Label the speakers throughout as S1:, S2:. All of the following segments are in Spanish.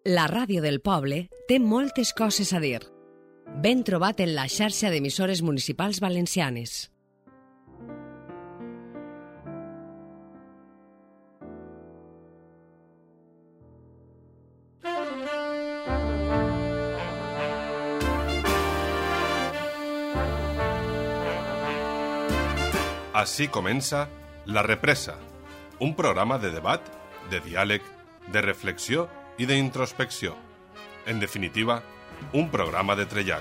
S1: La ràdio del poble té moltes coses a dir. Ben trobat en la xarxa d'emissores municipals valencianes.
S2: Així comença La Represa, un programa de debat, de diàleg, de reflexió i d'introspecció. En definitiva, un programa de trellat.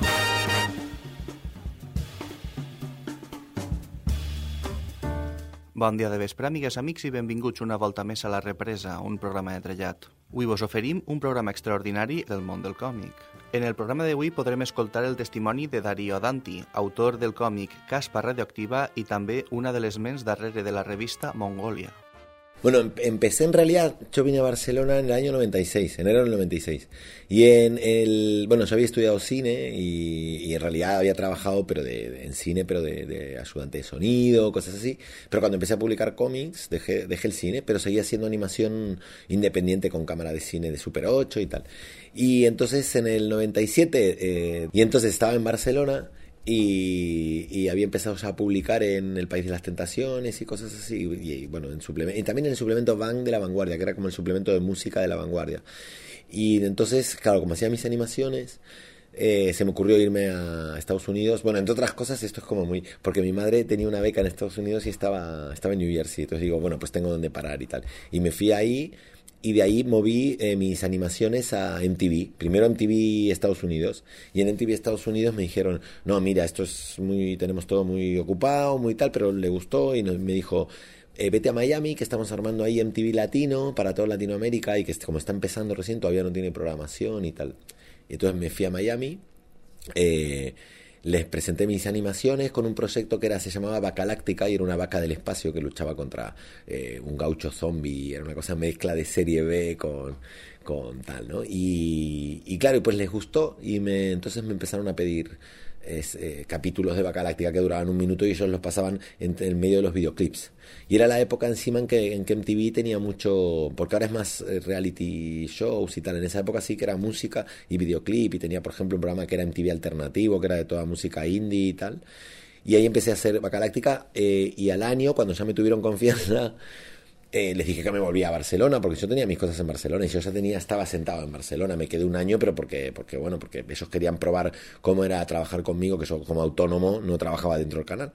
S3: Bon dia de vespre, amigues, amics, i benvinguts una volta més a La Represa, un programa de trellat. Avui vos oferim un programa extraordinari del món del còmic. En el programa d'avui podrem escoltar el testimoni de Darío Danti, autor del còmic Caspa Radioactiva y també una de les ments darrere de la revista Mongolia.
S4: Bueno, empecé en realidad, yo vine a Barcelona en el año 96, enero del 96. Y bueno, yo había estudiado cine y en realidad había trabajado en cine, pero de ayudante de sonido, cosas así. Pero cuando empecé a publicar cómics, dejé el cine, pero seguía haciendo animación independiente con cámara de cine de Super 8 y tal. Y entonces en el 97, y entonces estaba en Barcelona. Y había empezado ya a publicar en El País de las Tentaciones y cosas así, y bueno, y también en el suplemento Bang de La Vanguardia, que era como el suplemento de música de La Vanguardia. Y entonces, claro, como hacía mis animaciones, se me ocurrió irme a Estados Unidos. Bueno, entre otras cosas, esto es como muy... Porque mi madre tenía una beca en Estados Unidos y estaba en New Jersey, entonces digo, bueno, pues tengo donde parar y tal. Y me fui ahí. Y de ahí moví mis animaciones a MTV. Primero MTV Estados Unidos. Y en MTV Estados Unidos me dijeron, no, mira, tenemos todo muy ocupado, muy tal, pero le gustó y me dijo, vete a Miami, que estamos armando ahí MTV Latino para toda Latinoamérica y que como está empezando recién todavía no tiene programación y tal. Y entonces me fui a Miami. Les presenté mis animaciones con un proyecto que se llamaba Vacaláctica y era una vaca del espacio que luchaba contra un gaucho zombie, era una cosa mezcla de serie B con tal, ¿no? Y claro, pues les gustó y entonces me empezaron a pedir capítulos de Vacaláctica que duraban 1 minuto y ellos los pasaban en medio de los videoclips. Y era la época encima en que MTV tenía mucho, porque ahora es más reality shows y tal, en esa época sí que era música y videoclip y tenía por ejemplo un programa que era MTV Alternativo, que era de toda música indie y tal. Y ahí empecé a hacer Vacaláctica y al año, cuando ya me tuvieron confianza, les dije que me volvía a Barcelona porque yo tenía mis cosas en Barcelona y yo ya estaba sentado en Barcelona. Me quedé 1 año, pero porque ellos querían probar cómo era trabajar conmigo, que yo como autónomo no trabajaba dentro del canal.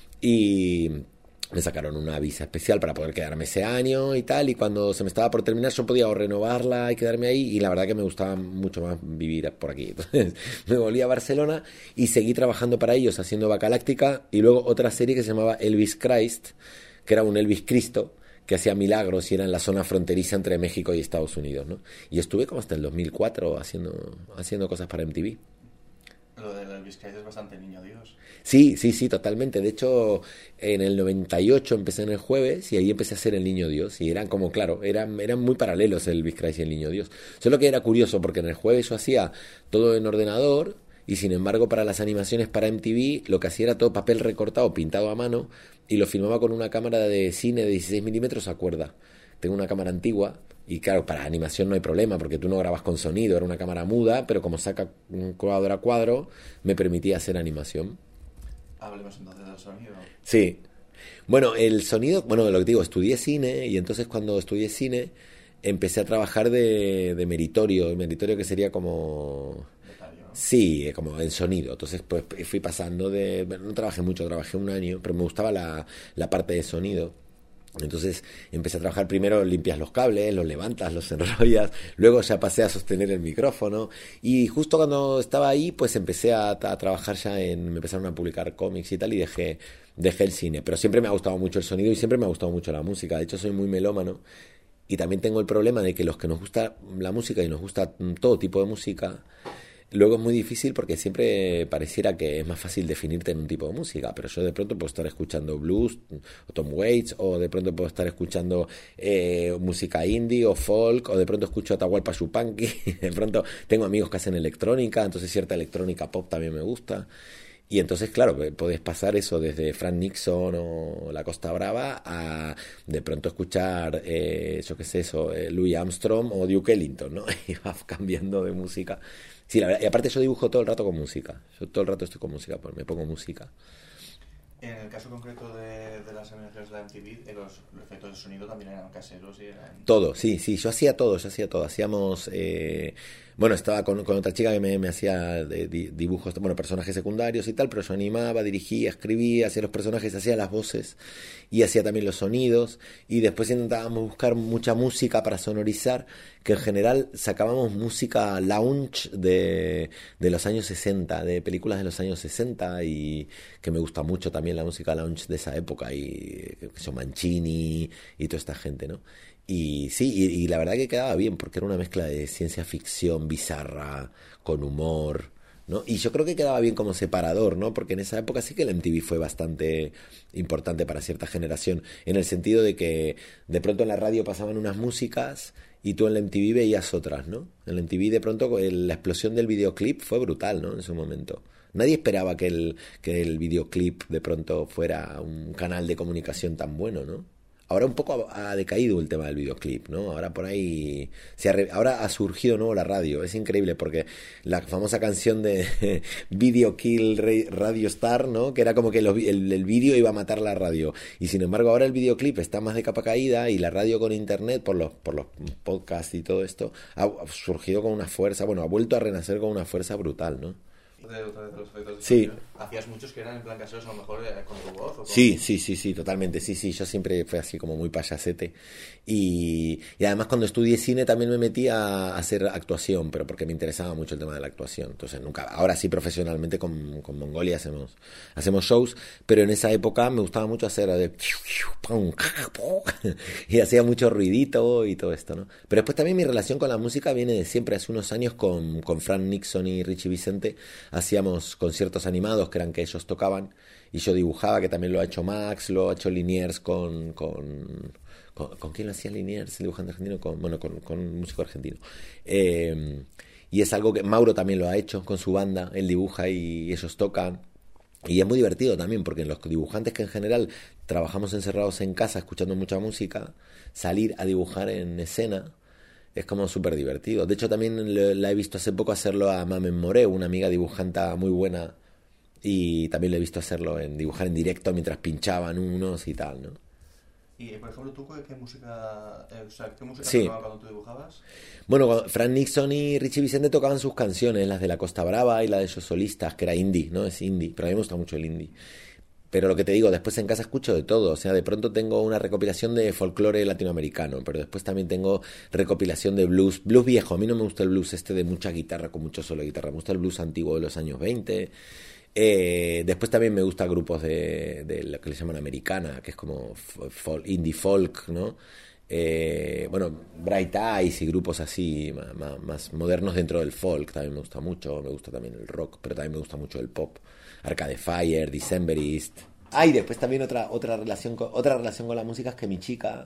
S4: Y me sacaron una visa especial para poder quedarme ese año y tal, y cuando se me estaba por terminar yo podía o renovarla y quedarme ahí, y la verdad que me gustaba mucho más vivir por aquí. Entonces me volví a Barcelona y seguí trabajando para ellos haciendo Vacaláctica y luego otra serie que se llamaba Elvis Christ, que era un Elvis Cristo que hacía milagros y era en la zona fronteriza entre México y Estados Unidos, ¿no? Y estuve como hasta el 2004 haciendo cosas para MTV.
S5: Lo del Elvis Christ es bastante niño Dios.
S4: Sí, totalmente. De hecho, en el 98 empecé en El Jueves y ahí empecé a hacer El Niño Dios. Y eran como, claro, eran muy paralelos el Elvis Christ y El Niño Dios. Solo que era curioso porque en El Jueves yo hacía todo en ordenador y sin embargo para las animaciones para MTV lo que hacía era todo papel recortado, pintado a mano y lo filmaba con una cámara de cine de 16 milímetros a cuerda. Tengo una cámara antigua. Y claro, para animación no hay problema porque tú no grabas con sonido, era una cámara muda, pero como saca un cuadro a cuadro, me permitía hacer animación.
S5: Hablemos entonces del sonido.
S4: Sí. Bueno, el sonido, lo que te digo, estudié cine y entonces cuando estudié cine empecé a trabajar de meritorio que sería como...
S5: Becario, ¿no?
S4: Sí, como en sonido. Entonces pues fui pasando no trabajé mucho, trabajé 1 año, pero me gustaba la parte de sonido. Entonces empecé a trabajar, primero limpias los cables, los levantas, los enrollas, luego ya pasé a sostener el micrófono y justo cuando estaba ahí pues empecé a trabajar me empezaron a publicar cómics y tal y dejé el cine, pero siempre me ha gustado mucho el sonido y siempre me ha gustado mucho la música, de hecho soy muy melómano y también tengo el problema de que los que nos gusta la música y nos gusta todo tipo de música, luego es muy difícil porque siempre pareciera que es más fácil definirte en un tipo de música, pero yo de pronto puedo estar escuchando blues o Tom Waits, o de pronto puedo estar escuchando música indie o folk, o de pronto escucho Atahualpa Yupanqui, de pronto tengo amigos que hacen electrónica, entonces cierta electrónica pop también me gusta. Y entonces, claro, podés pasar eso desde Frank Nixon o La Costa Brava a de pronto escuchar, yo qué sé, eso, Louis Armstrong o Duke Ellington, ¿no? Y vas cambiando de música. Sí, la verdad, y aparte yo dibujo todo el rato con música. Yo todo el rato estoy con música, pues me pongo música.
S5: En el caso concreto de las animaciones de la MTV, los efectos de sonido también eran caseros y eran...
S4: Todo, sí, yo hacía todo. Hacíamos... bueno, estaba con otra chica que me hacía dibujos, bueno, personajes secundarios y tal, pero yo animaba, dirigía, escribía, hacía los personajes, hacía las voces y hacía también los sonidos. Y después intentábamos buscar mucha música para sonorizar, que en general sacábamos música lounge de los años 60, de películas de los años 60, y que me gusta mucho también la música lounge de esa época, y Mancini y toda esta gente, ¿no? Y sí, y la verdad que quedaba bien, porque era una mezcla de ciencia ficción bizarra, con humor, ¿no? Y yo creo que quedaba bien como separador, ¿no? Porque en esa época sí que el MTV fue bastante importante para cierta generación, en el sentido de que de pronto en la radio pasaban unas músicas y tú en la MTV veías otras, ¿no? En la MTV de pronto la explosión del videoclip fue brutal, ¿no? En ese momento. Nadie esperaba que el videoclip de pronto fuera un canal de comunicación tan bueno, ¿no? Ahora un poco ha decaído el tema del videoclip, ¿no? Ahora por ahí ahora ha surgido nuevo la radio. Es increíble porque la famosa canción de Video Kill Radio Star, ¿no? Que era como que el vídeo iba a matar la radio. Y sin embargo ahora el videoclip está más de capa caída, y la radio con internet, por los podcasts y todo esto, ha surgido con una fuerza, bueno, ha vuelto a renacer con una fuerza brutal, ¿no?
S5: De los efectos de
S4: sí.
S5: sonido. Hacías muchos que eran en plan caseros, a lo mejor con tu voz. ¿O con...
S4: Sí, totalmente. Sí, yo siempre fui así como muy payasete. Y además cuando estudié cine también me metí a hacer actuación, pero porque me interesaba mucho el tema de la actuación. Entonces ahora sí profesionalmente con Mongolia hacemos shows, pero en esa época me gustaba mucho hacer y hacía mucho ruidito y todo esto, ¿no? Pero después también mi relación con la música viene de siempre. Hace unos años con Frank Nixon y Richie Vicente hacíamos conciertos animados que eran que ellos tocaban y yo dibujaba, que también lo ha hecho Max, lo ha hecho Liniers ¿con quién lo hacía Liniers? El dibujante argentino, con un músico argentino. Y es algo que Mauro también lo ha hecho con su banda, él dibuja y ellos tocan. Y es muy divertido también, porque los dibujantes que en general trabajamos encerrados en casa escuchando mucha música, salir a dibujar en escena es como súper divertido. De hecho también la he visto hace poco hacerlo a Mamen Moreu, una amiga dibujanta muy buena, y también le he visto dibujar en directo mientras pinchaban unos y tal, ¿no?
S5: Y por ejemplo, ¿tú qué música,
S4: sí,
S5: tocabas cuando tú dibujabas?
S4: Bueno, Frank Nixon y Richie Vicente tocaban sus canciones, las de La Costa Brava y la de ellos solistas, que era indie, ¿no? Es indie, pero a mí me gusta mucho el indie. Pero lo que te digo, después en casa escucho de todo. O sea, de pronto tengo una recopilación de folclore latinoamericano, pero después también tengo recopilación de blues viejo. A mí no me gusta el blues de mucha guitarra, con mucho solo de guitarra. Me gusta el blues antiguo de los años 20. Después también me gusta grupos de lo que le llaman americana, que es como indie folk, ¿no? Bueno, Bright Eyes y grupos así más modernos dentro del folk también me gusta mucho. Me gusta también el rock, pero también me gusta mucho el pop. Arcade Fire, Decemberist. Y después también otra relación con la música es que mi chica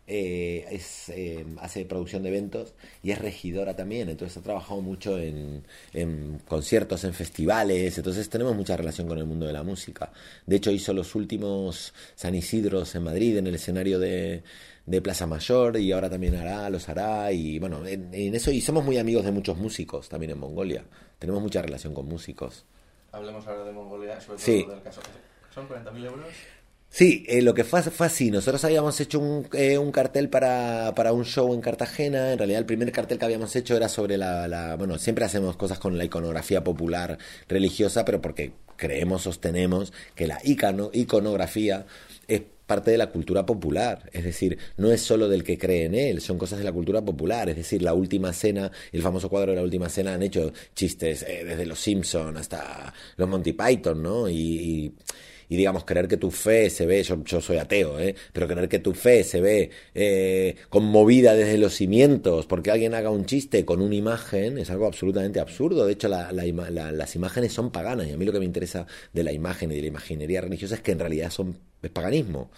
S4: hace producción de eventos y es regidora también, entonces ha trabajado mucho en conciertos, en festivales, entonces tenemos mucha relación con el mundo de la música. De hecho hizo los últimos San Isidros en Madrid en el escenario de Plaza Mayor, y ahora también los hará, y bueno, en eso, y somos muy amigos de muchos músicos también en Mongolia, tenemos mucha relación con músicos.
S5: Hablemos ahora de Mongolia, sobre todo
S4: sí.
S5: Del caso. ¿Son 40.000 euros?
S4: Sí, lo que fue así. Nosotros habíamos hecho un cartel para un show en Cartagena. En realidad el primer cartel que habíamos hecho era sobre bueno, siempre hacemos cosas con la iconografía popular religiosa, pero porque sostenemos que la iconografía es parte de la cultura popular, es decir, no es solo del que cree en él, son cosas de la cultura popular, es decir, La Última Cena, el famoso cuadro de La Última Cena, han hecho chistes desde los Simpson hasta los Monty Python, ¿no? Y digamos, creer que tu fe se ve, yo soy ateo, pero creer que tu fe se ve conmovida desde los cimientos porque alguien haga un chiste con una imagen es algo absolutamente absurdo. De hecho, las imágenes son paganas, y a mí lo que me interesa de la imagen y de la imaginería religiosa es que en realidad es paganismo.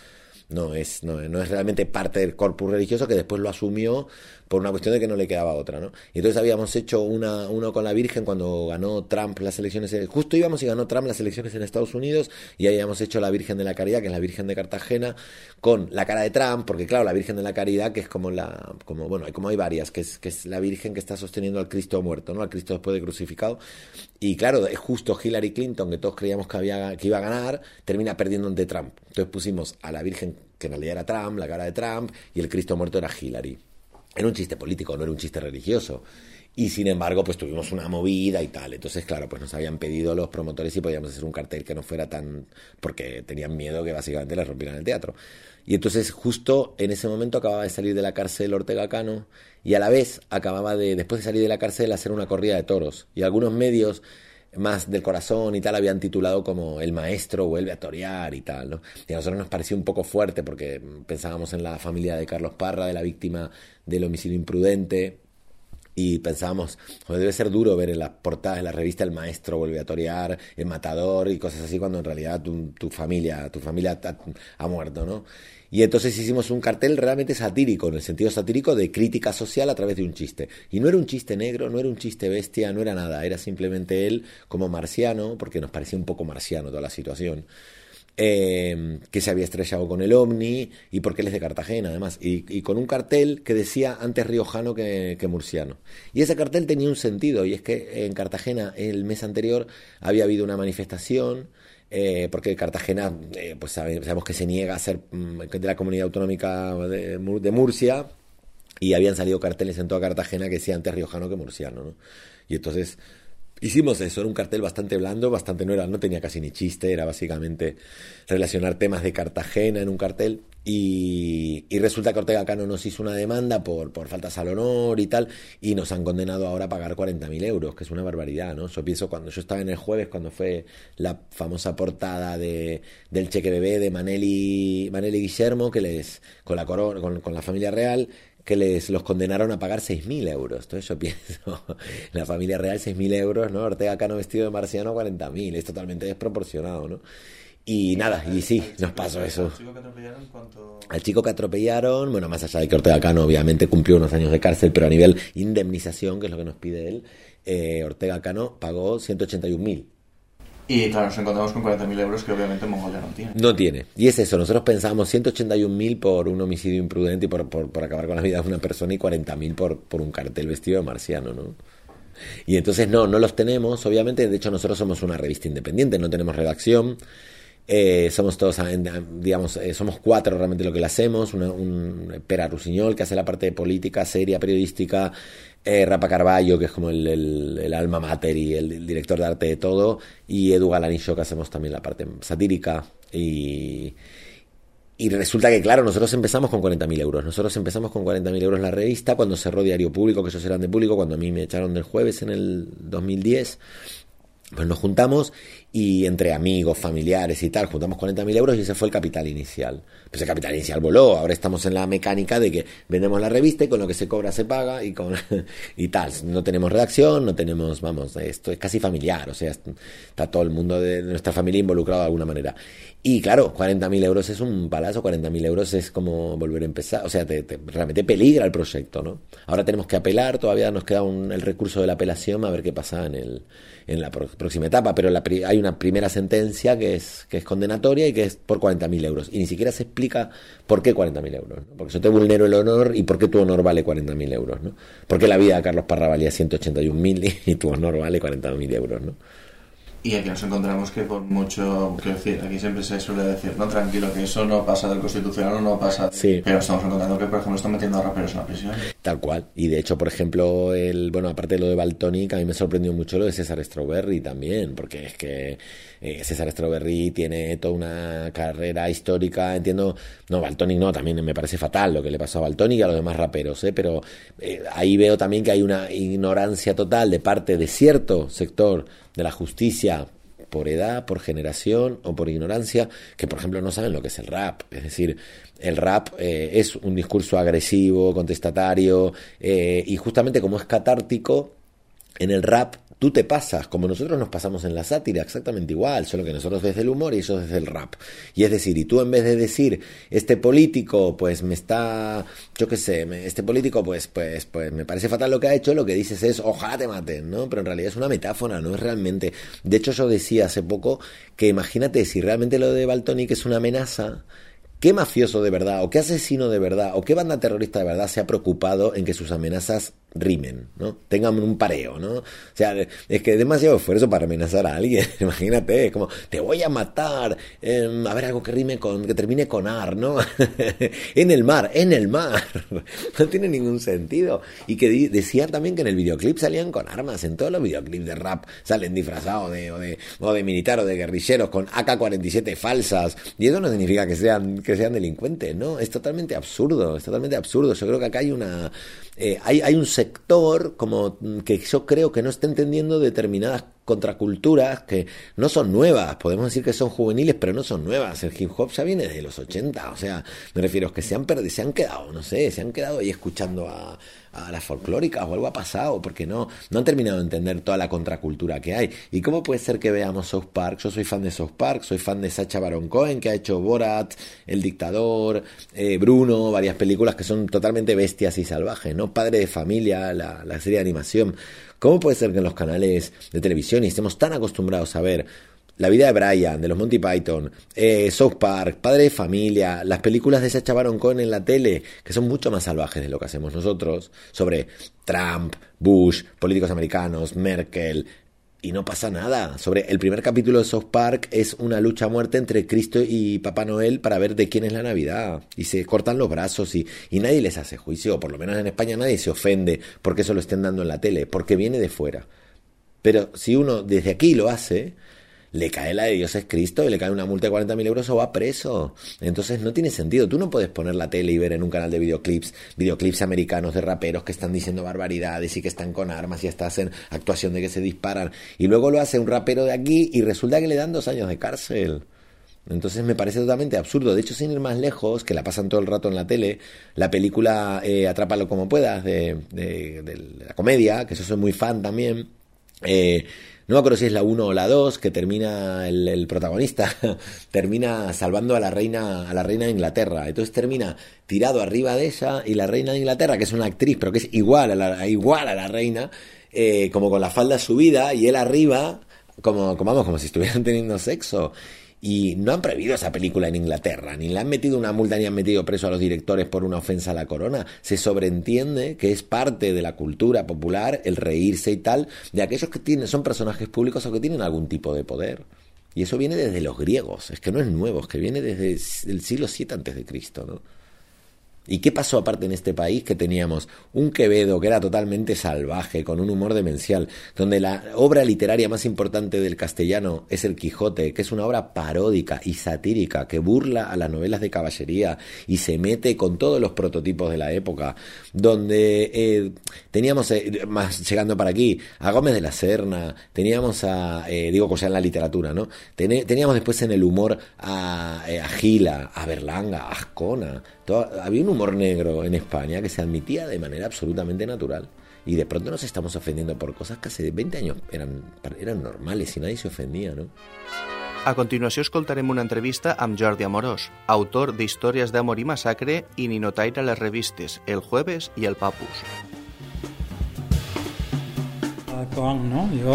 S4: no es realmente parte del corpus religioso, que después lo asumió por una cuestión de que no le quedaba otra, ¿no? Y entonces habíamos hecho uno con la Virgen cuando ganó Trump las elecciones, justo íbamos y ganó Trump las elecciones en Estados Unidos, y ahí habíamos hecho la Virgen de la Caridad, que es la Virgen de Cartagena, con la cara de Trump, porque claro, la Virgen de la Caridad, que es como hay varias, que es la Virgen que está sosteniendo al Cristo muerto, ¿no? Al Cristo después de crucificado. Y claro, es justo Hillary Clinton, que todos creíamos que iba a ganar, termina perdiendo ante Trump. Entonces pusimos a la Virgen, que en realidad era Trump, la cara de Trump, y el Cristo muerto era Hillary. Era un chiste político, no era un chiste religioso. Y sin embargo, pues tuvimos una movida y tal. Entonces, claro, pues nos habían pedido los promotores si podíamos hacer un cartel que no fuera tan... porque tenían miedo que básicamente les rompieran el teatro. Y entonces, justo en ese momento acababa de salir de la cárcel Ortega Cano, y a la vez acababa de, después de salir de la cárcel, hacer una corrida de toros. Y algunos medios más del corazón y tal habían titulado como El maestro vuelve a torear y tal, ¿no? Y a nosotros nos pareció un poco fuerte porque pensábamos en la familia de Carlos Parra, de la víctima del homicidio imprudente, y pensábamos, debe ser duro ver en las portadas de la revista El maestro vuelve a torear, El matador y cosas así, cuando en realidad tu familia ha muerto, ¿no? Y entonces hicimos un cartel realmente satírico, en el sentido satírico de crítica social a través de un chiste. Y no era un chiste negro, no era un chiste bestia, no era nada. Era simplemente él como marciano, porque nos parecía un poco marciano toda la situación, que se había estrellado con el ovni, y porque él es de Cartagena además. Y con un cartel que decía antes riojano que murciano. Y ese cartel tenía un sentido, y es que en Cartagena el mes anterior había habido una manifestación, porque Cartagena, pues sabemos que se niega a ser de la comunidad autonómica de Murcia, y habían salido carteles en toda Cartagena que decían antes riojano que murciano, ¿no? Y entonces hicimos eso, era un cartel bastante blando, no tenía casi ni chiste, era básicamente relacionar temas de Cartagena en un cartel. Y resulta que Ortega Cano nos hizo una demanda por faltas al honor y tal, y nos han condenado ahora a pagar 40.000 euros, que es una barbaridad, ¿no? Yo pienso, cuando yo estaba en El Jueves, cuando fue la famosa portada del cheque bebé de Maneli Guillermo, que con la corona, con la familia real, que los condenaron a pagar 6.000 euros. Entonces yo pienso, la familia real 6.000 euros, ¿no? Ortega Cano vestido de marciano 40.000, es totalmente desproporcionado, ¿no? Y nada, y sí, nos pasó eso.
S5: ¿Al chico que atropellaron cuánto?
S4: Al chico que atropellaron, bueno, más allá de que Ortega Cano obviamente cumplió unos años de cárcel, pero a nivel indemnización, que es lo que nos pide él, Ortega Cano pagó 181.000.
S5: Y claro, nos encontramos con 40.000 euros que obviamente Mongolia no tiene.
S4: No tiene. Y es eso, nosotros pensábamos 181.000 por un homicidio imprudente y por acabar con la vida de una persona, y 40.000 por un cartel vestido de marciano, ¿no? Y entonces no los tenemos, obviamente. De hecho, nosotros somos una revista independiente, no tenemos redacción. Somos todos, digamos, somos 4 realmente lo que le hacemos. Un Pera Rusiñol, que hace la parte de política seria, periodística, Rafa Carballo, que es como el alma mater y el director de arte de todo, y Edu Galanillo, que hacemos también la parte satírica. Y resulta que, claro, nosotros empezamos con 40.000 euros. Nosotros empezamos con 40.000 euros la revista cuando cerró Diario Público, que ellos eran de Público, cuando a mí me echaron del Jueves en el 2010. Pues nos juntamos, y entre amigos, familiares y tal, juntamos 40.000 euros, y ese fue el capital inicial. Pues el capital inicial voló. Ahora estamos en la mecánica de que vendemos la revista y con lo que se cobra se paga y tal. No tenemos redacción, no tenemos, vamos, esto es casi familiar, o sea, está todo el mundo de nuestra familia involucrado de alguna manera. Y claro, 40.000 euros es un palazo, 40.000 euros es como volver a empezar, o sea, realmente peligra el proyecto, ¿no? Ahora tenemos que apelar, todavía nos queda el recurso de la apelación, a ver qué pasa en la próxima etapa, pero hay una primera sentencia que es condenatoria y que es por 40.000 euros, y ni siquiera se explica por qué 40.000 euros, ¿no? Porque yo te vulnero el honor, y por qué tu honor vale 40.000 euros, ¿no? Porque la vida de Carlos Parra valía 181.000 y tu honor vale 40.000 euros, ¿no?
S5: Y aquí nos encontramos que por mucho, quiero decir, aquí siempre se suele decir, no, tranquilo, que eso no pasa del Constitucional o no pasa,
S4: sí.
S5: Pero estamos encontrando que, por ejemplo, están metiendo a raperos en la prisión.
S4: Tal cual, y de hecho, por ejemplo, aparte de lo de Valtonyc, a mí me sorprendió mucho lo de César Strawberry también, porque es que César Strawberry tiene toda una carrera histórica, entiendo, no, Valtonyc no, también me parece fatal lo que le pasó a Valtonyc y a los demás raperos, pero ahí veo también que hay una ignorancia total de parte de cierto sector de la justicia, por edad, por generación o por ignorancia, que por ejemplo no saben lo que es el rap. Es decir, el rap es un discurso agresivo, contestatario, y justamente como es catártico, en el rap tú te pasas, como nosotros nos pasamos en la sátira, exactamente igual, solo que nosotros desde el humor y ellos desde el rap. Y es decir, y tú en vez de decir, este político pues me está, yo qué sé, este político pues me parece fatal lo que ha hecho, lo que dices es, ojalá te maten, ¿no? Pero en realidad es una metáfora, no es realmente. De hecho yo decía hace poco que imagínate si realmente lo de Valtonyc es una amenaza, ¿qué mafioso de verdad, o qué asesino de verdad, o qué banda terrorista de verdad se ha preocupado en que sus amenazas rimen, ¿no? Tengan un pareo, ¿no? O sea, es que es demasiado esfuerzo para amenazar a alguien. Imagínate, es como, te voy a matar, a ver, algo que rime que termine con ar, ¿no? en el mar. No tiene ningún sentido. Y que decían también que en el videoclip salían con armas, en todos los videoclips de rap salen disfrazados o de militar o de guerrilleros con AK-47 falsas, y eso no significa que sean delincuentes, ¿no? Es totalmente absurdo. Yo creo que acá hay un sector como que yo creo que no está entendiendo determinadas contraculturas que no son nuevas, podemos decir que son juveniles, pero no son nuevas. El hip hop ya viene de los 80, o sea, me refiero a que se han quedado ahí escuchando a las folclóricas o algo ha pasado, porque no han terminado de entender toda la contracultura que hay. ¿Y cómo puede ser que veamos South Park? Yo soy fan de South Park, soy fan de Sacha Baron Cohen, que ha hecho Borat, El Dictador, Bruno, varias películas que son totalmente bestias y salvajes, ¿no? Padre de Familia, la serie de animación. ¿Cómo puede ser que en los canales de televisión y estemos tan acostumbrados a ver La vida de Brian, de los Monty Python, South Park, Padre de Familia, las películas de Sacha Baron Cohen en la tele, que son mucho más salvajes de lo que hacemos nosotros, sobre Trump, Bush, políticos americanos, Merkel, y no pasa nada? Sobre el primer capítulo de South Park es una lucha a muerte entre Cristo y Papá Noel para ver de quién es la Navidad, y se cortan los brazos y nadie les hace juicio, o por lo menos en España nadie se ofende porque eso lo estén dando en la tele, porque viene de fuera. Pero si uno desde aquí lo hace, le cae la de Dios es Cristo y le cae una multa de 40.000 euros o va preso. Entonces no tiene sentido. Tú no puedes poner la tele y ver en un canal de videoclips americanos de raperos que están diciendo barbaridades y que están con armas y hasta hacen actuación de que se disparan, y luego lo hace un rapero de aquí y resulta que le dan 2 años de cárcel. Entonces me parece totalmente absurdo. De hecho, sin ir más lejos, que la pasan todo el rato en la tele, la película Atrápalo como puedas, de la comedia, que eso soy muy fan también, no me acuerdo si es la 1 o la 2, que termina el protagonista termina salvando a la reina de Inglaterra. Entonces termina tirado arriba de ella, y la reina de Inglaterra, que es una actriz pero que es igual a la reina, como con la falda subida, y él arriba como si estuvieran teniendo sexo. Y no han prohibido esa película en Inglaterra, ni le han metido una multa ni han metido preso a los directores por una ofensa a la corona. Se sobreentiende que es parte de la cultura popular el reírse y tal de aquellos que son personajes públicos o que tienen algún tipo de poder. Y eso viene desde los griegos, es que no es nuevo, es que viene desde el siglo VII a.C., ¿no? ¿Y qué pasó aparte en este país? Que teníamos un Quevedo que era totalmente salvaje, con un humor demencial, donde la obra literaria más importante del castellano es El Quijote, que es una obra paródica y satírica que burla a las novelas de caballería y se mete con todos los prototipos de la época, donde teníamos, más llegando para aquí, a Gómez de la Serna, teníamos cosa en la literatura, ¿no? Teníamos después en el humor a Gila, a Berlanga, a Ascona. Había un humor negro en España que se admitía de manera absolutamente natural, y de pronto nos estamos ofendiendo por cosas que hace 20 anys eran normales i nadie se ofendia, no?
S3: A continuació escoltarem una entrevista amb Jordi Amorós, autor d'Històries d'Amor i Massacre i ninotaire a les revistes El Jueves i El Papus.
S6: Actual, no? Jo,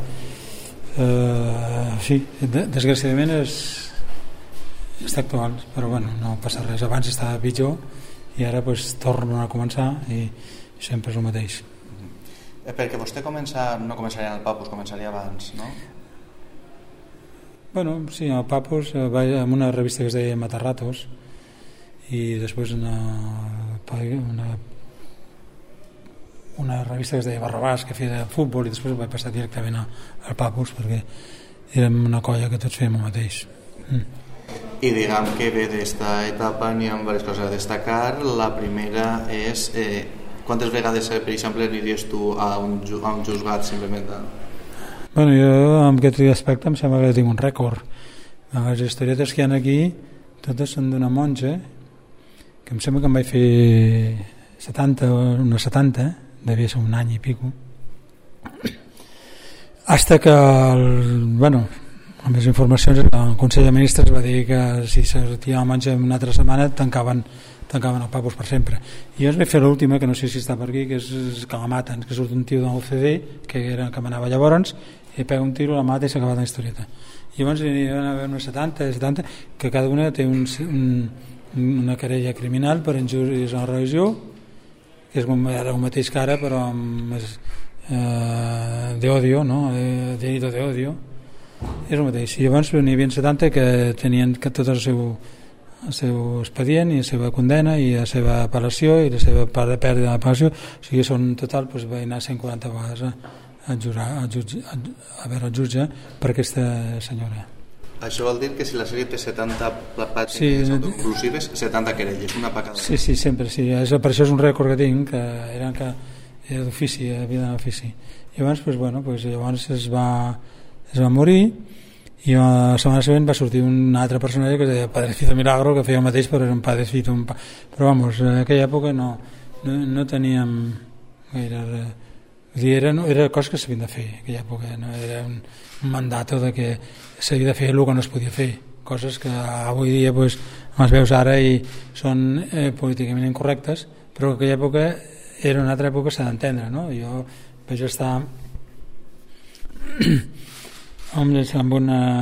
S6: sí, desgraciadament està actual, però bueno, no passa res. Abans estava pitjor i ara pues, torno a començar i sempre és el mateix.
S5: Perquè vostè no començaria en el Papus, començaria abans, no?
S6: Bueno, sí, el Papus vaig amb una revista que es deia Matarratos i després una revista que es deia Barrabàs, que feia de futbol, i després vaig passar directament al Papus perquè érem una colla que tots fèiem el mateix.
S5: I diguem que bé d'esta etapa n'hi ha diverses coses a destacar. La primera és quantes vegades, per exemple, aniries tu a un juzgat simplement?
S6: Bueno, jo en aquest aspecte em sembla que tinc un rècord. Les historietes que hi ha aquí totes són d'una monja que em sembla que em vaig fer 70, devia ser un any i pico, hasta que amb les informacions el Consell de Ministres va dir que si sortia el menjar una altra setmana tancaven el Papus per sempre. I jo es vaig fer l'última, que no sé si està per aquí, que és que la maten, que surt un tio de l'OCDE que manava llavors i pega un tiro, la mata i s'ha acabat la historieta. I llavors hi van haver unes 70 que cada una té una querella criminal per injúries a la religió, que és el mateix que ara però amb d'odio, no? Delito de odio, és el mateix. I llavors n'hi havia 70 que tenien tot el seu expedient i la seva condemna i la seva apel·lació i la seva part de pèrdua de l'apel·lació, o sigui, són total, va anar 140 vegades a veure el jutge per aquesta senyora.
S5: Això vol dir que si la sèrie té 70 pàgines autoconclusives, 70 querelles, una per cada.
S6: Sí, sempre, sí. Per això és un rècord que tinc, que era d'ofici, havia d'anar d'ofici. I llavors, llavors es va morir i la setmana següent va sortir un altre personatge que es deia Padrecito Milagro, que feia el mateix però era un Padrecito però en aquella època no teníem gaire era coses que s'havien de fer en aquella època, no era un mandat de que s'havia de fer el que no es podia fer, coses que avui dia les veus ara i són políticament incorrectes, però en aquella època era una altra època, s'ha d'entendre, no? Jo vaig estar amb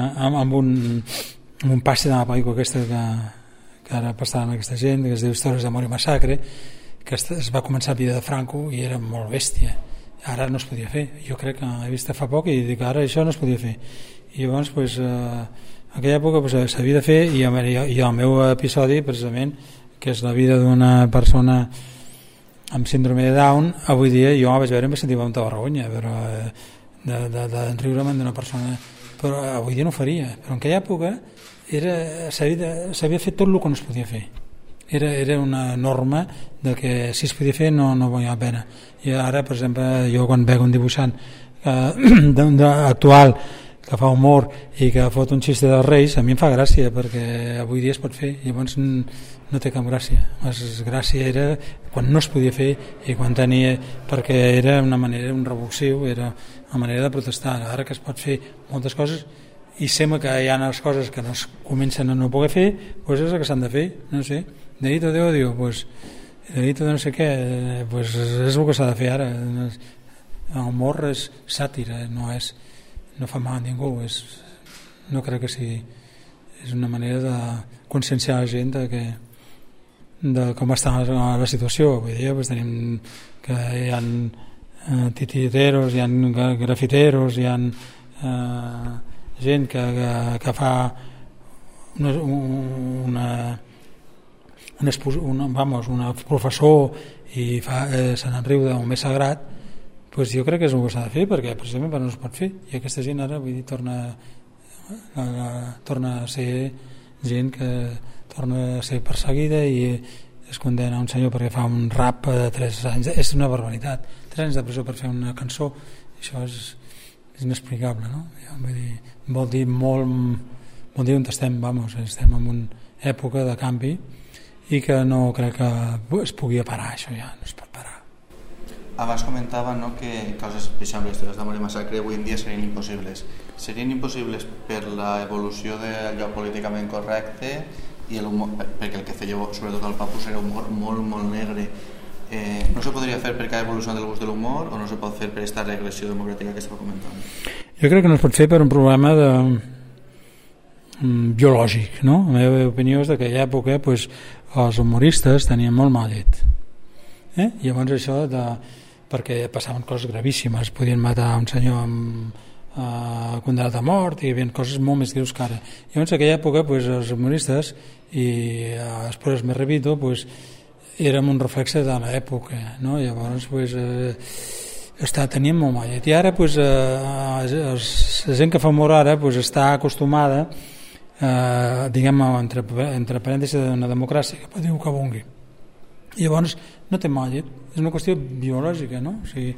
S6: un passe de la pel·lícula aquesta que ara passava amb aquesta gent, que es diu Històries d'amor i massacre, que es va començar a vida de Franco i era molt bèstia, ara no es podia fer, jo crec que l'he vist fa poc i dic ara això no es podia fer, i llavors en aquella època s'havia de fer i el meu episodi precisament, que és la vida d'una persona amb síndrome de Down, avui dia jo vaig veure i em vaig sentir molta vergonya però d'enriure'm d'una persona, però avui dia no ho faria, però en aquella època s'havia fet tot el que no es podia fer, era una norma de que si es podia fer no valia la pena. I ara, per exemple, jo quan veig un dibuixant actual que fa humor i que fot un xiste dels Reis, a mi em fa gràcia perquè avui dia es pot fer, llavors no té cap gràcia. La gràcia era quan no es podia fer i quan tenia, perquè era una manera, un revulsiu, era una manera de protestar. Ara que es pot fer moltes coses i sembla que hi ha les coses que no es comencen a no poder fer, doncs és el que s'han de fer, no sé, delito de odio, delito de no sé què, és el que s'ha de fer ara. El humor és sàtira, no fa mal a ningú, no crec que sigui, és una manera de conscienciar la gent de com està la situació. Avui dia tenim que hi ha titiriteros, hi ha grafiteros, hi ha gent que fa un professor i se n'enriu d'un més sagrat, doncs jo crec que és el que s'ha de fer perquè precisament no es pot fer i aquesta gent ara torna a ser gent que torna a ser perseguida i es condena un senyor perquè fa un rap de 3 anys, és una barbaritat, 3 anys de presó per fer una cançó, això és inexplicable, no? Vol dir molt, on estem, estem en una època de canvi i que no crec que es pugui parar, això ja no es pot parar.
S5: Abans comentava, no, que coses, per exemple, històries d'amor i massacre avui en dia serien impossibles. Serien impossibles per l'evolució d'allò políticament correcte i l'humor, perquè el que feia sobretot el Papus era humor molt, molt negre. No se podria fer per cada evolució del gust de l'humor o no se pot fer per aquesta regressió democràtica que estava comentant?
S6: Jo crec que no es pot fer per un problema biològic, no? La meva opinió és que en aquella època els humoristes tenien molt mal llet. Llavors això perquè passaven coses gravíssimes, podien matar un senyor condemnat a mort i hi havia coses molt més greus que ara. Llavors en aquella època els humoristes i després més repito érem un reflexe de l'època, no? Llavors teníem molt mal llet i ara la gent que fa humor ara està acostumada diguem entre parèntesis d'una democràcia que pot dir el que vulgui. Llavors no té mal llet, és una qüestió biològica, no? O sigui,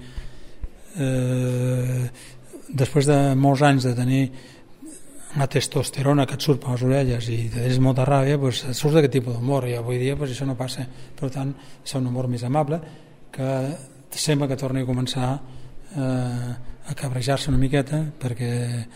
S6: després de molts anys de tenir una testosterona que et surt per les orelles i tens molta ràbia, surts d'aquest tipus d'humor i avui dia això no passa. Per tant, és un humor més amable que sembla que torni a començar a cabrejar-se una miqueta perquè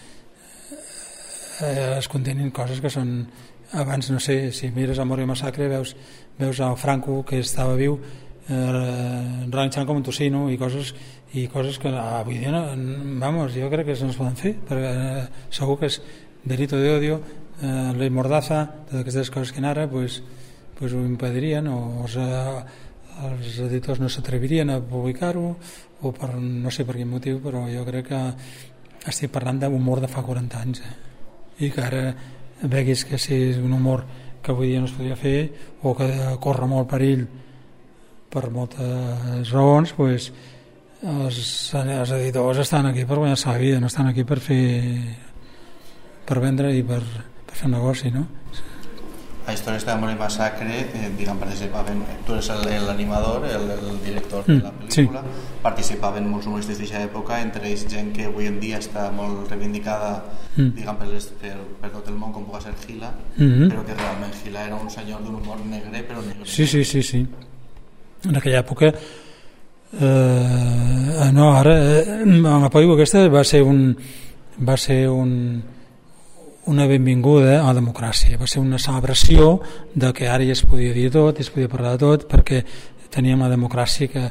S6: es contenen coses que són abans, no sé, si mires Amor i Massacre veus a Franco que estava viu realitzant com un tocino i coses que avui dia jo crec que no es poden fer perquè segur que és delito de odio, ley mordaza, totes aquestes coses que ara pues ho impedirien o els editors no s'atrevirien a publicar-ho o per no sé per quin motiu, però jo crec que estic parlant d'humor de fa 40 anys i que ara veguis que si és un humor que avui dia no es podria fer o que corre molt perill per moltes raons, pues, els editors estan aquí per guanyar-se la vida, no estan aquí per vendre i per fer un negoci, no?
S5: A Històries d'Amor i Massacre participaven, tu eres l'animador, el director de la pel·lícula, sí. Participaven molts humoristes d'aquesta època, entre ells gent que avui en dia està molt reivindicada per tot el món, com pugui ser Gila, però que realment Gila era un senyor d'un humor negre, però negre.
S6: Sí. En aquella època la pel·lícula aquesta va ser una benvinguda a la democràcia, va ser una celebració de que ara ja es podia dir tot, es podia parlar de tot, perquè teníem la democràcia que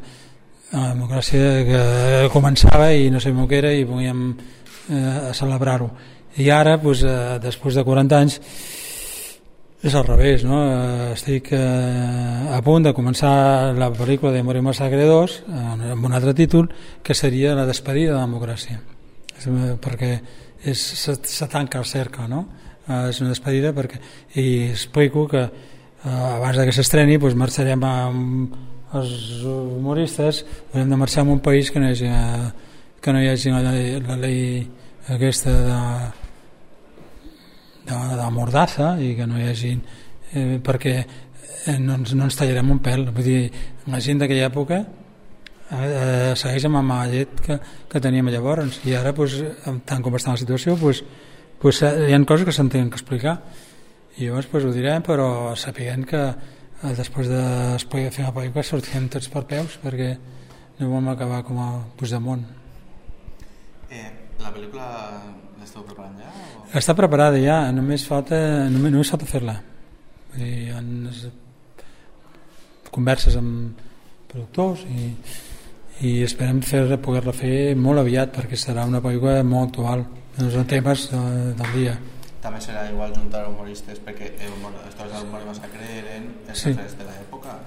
S6: començava i no sabíem què era i volíem celebrar-ho. I ara, després de 40 anys, és al revés, no? Estic a punt de començar la pel·lícula de Amor i Massacre 2 amb un altre títol que seria La despedida de la democràcia, perquè se tanca el cercle, no? És una despedida i explico que abans que s'estreni marxarem amb els humoristes, haurem de marxar en un país que no hi hagi la llei aquesta de mordaza i que no hi hagi perquè no ens tallarem un pèl, vull dir, la gent d'aquella època segueix amb la llet que teníem llavors i ara, tant com està la situació, hi ha coses que s'han de explicar i llavors ho direm, però sapiguem que després de fer la pel·lícula sortirem tots per peus perquè no vam acabar com a Puigdemont.
S5: La pel·lícula l'esteu preparant ja? O?
S6: Està preparada ja, només falta fer-la. Hi ha converses amb productors i esperem poder-la fer molt aviat perquè serà una pel·lícula molt actual en els temes del dia.
S5: També serà igual juntar humoristes perquè les històries d'Amor i Massacre eren els refers de l'època.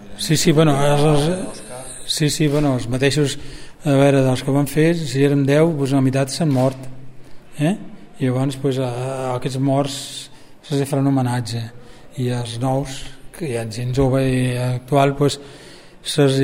S6: Els mateixos, a veure, dels que van fer, si érem 10, la meitat s'han mort, i llavors aquests morts se'ls farà un homenatge i els nous, que hi ha gent jove i actual, se'ls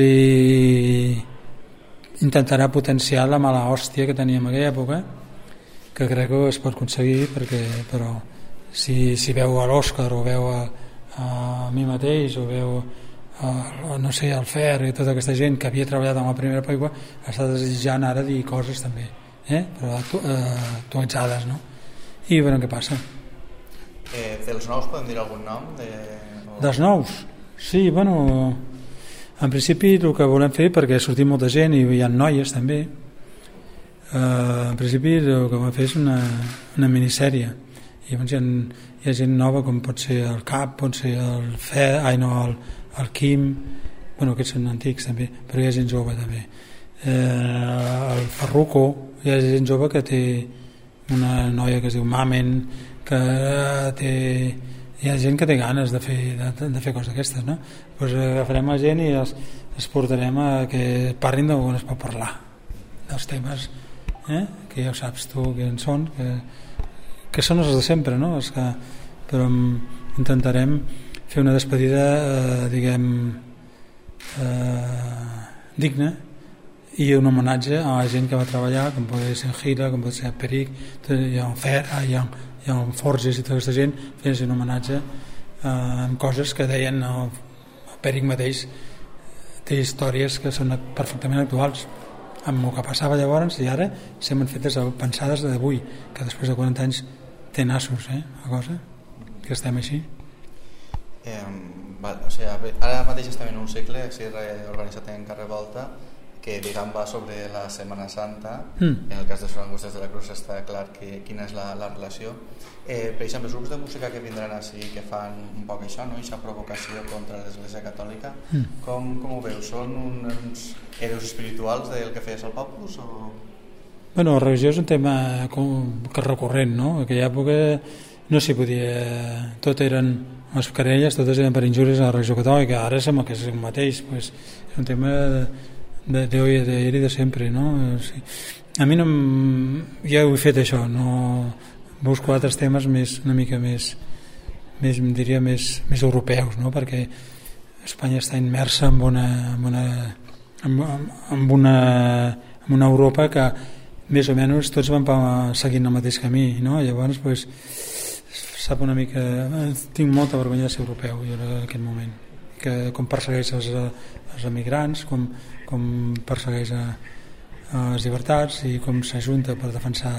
S6: intentarà potenciar la mala hòstia que teníem en aquella època, que crec que es pot aconseguir, però si veu a l'Òscar o veu a mi mateix o veu no sé, el Fer i tota aquesta gent que havia treballat en la primera pel·lícula està desitjant ara dir coses també, però actualitzades, no? I veurem què passa.
S5: Dels nous podem dir algun nom?
S6: Dels nous? Sí, en principi el que volem fer, perquè ha sortit molta gent i hi ha noies també, en principi el que volem fer és una minissèrie i llavors hi ha gent nova com pot ser el Cap, pot ser el Quim, aquests són antics també, però hi ha gent jove també, el Farruko, hi ha gent jove que té una noia que es diu Mamen, que hi ha gent que té ganes de fer coses d'aquestes, no? Agafarem la gent i els portarem a que parlin d'on es pot parlar dels temes, que ja ho saps tu que en són, que són els de sempre, no? Però intentarem fer una despedida digna i un homenatge a la gent que va treballar, com pot ser Gira, com pot ser Peric, hi ha un Fer, hi ha un Forges i tota aquesta gent, fent un homenatge amb coses que deien el Peric mateix, té històries que són perfectament actuals amb el que passava llavors i ara semblen fetes pensades d'avui, que després de 40 anys té nassos, la cosa, que estem així.
S5: Ara mateix estem en un cicle així reorganitzat en Carrer Volta que diguem va sobre la Setmana Santa. En el cas de Son Angustes de la Cruz està clar quina és la relació. Per exemple, els grups de música que vindran així, que fan un poc això, no? Aquesta provocació contra l'Església Catòlica, com ho veus? Són uns hereus espirituals del que feies al Popus? O...
S6: Bueno, la religió és un tema que és recurrent, no? En aquella època no s'hi podia... Tot eren... Les querelles totes eren per injúries a la religió catòlica. Ara sembla que és el mateix. Pues, és un tema d'hoy i de sempre, no? Sí. A mi no... Ja ho he fet, això. No... Busco altres temes una mica més diria, més europeus, no? Perquè Espanya està immersa en una Europa que més o menys tots van seguint el mateix camí, no? Llavors, pues, sap una mica... Tinc molta vergonya de ser europeu jo en aquest moment, que com persegueix els emigrants, com persegueix les llibertats i com s'ajunta per defensar